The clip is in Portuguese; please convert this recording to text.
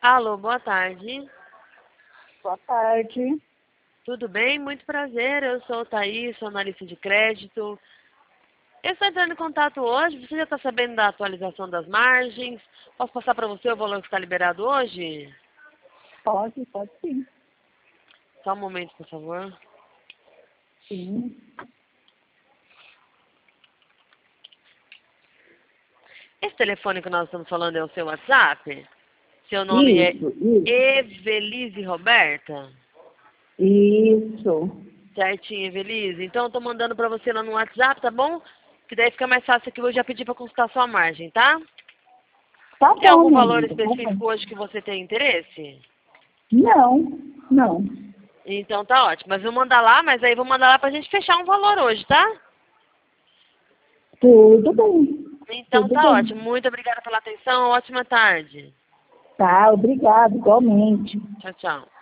Alô, boa tarde. Boa tarde. Tudo bem? Muito prazer. Eu sou o Thaís, sou analista de crédito. Eu estou entrando em contato hoje. Você já está sabendo da atualização das margens? Posso passar para você o valor que está liberado hoje? Pode sim. Só um momento, por favor. Sim. Esse telefone que nós estamos falando é o seu WhatsApp? Seu nome é Isso. Evelise Roberta? Isso. Certinho, Evelise. Então, eu estou mandando para você lá no WhatsApp, tá bom? Que daí fica mais fácil que eu já pedi para consultar sua margem, tá? Tá Tem bom, algum minha valor amiga. Tá bom. específico hoje que você tem interesse? Não. Então tá ótimo. Mas vou mandar lá, mas aí vou mandar lá pra gente fechar um valor hoje, tá? Tudo bem. Então Tudo tá bem. ótimo. Muito obrigada pela atenção. Ótima tarde. Tá, obrigado, igualmente. Tchau, tchau.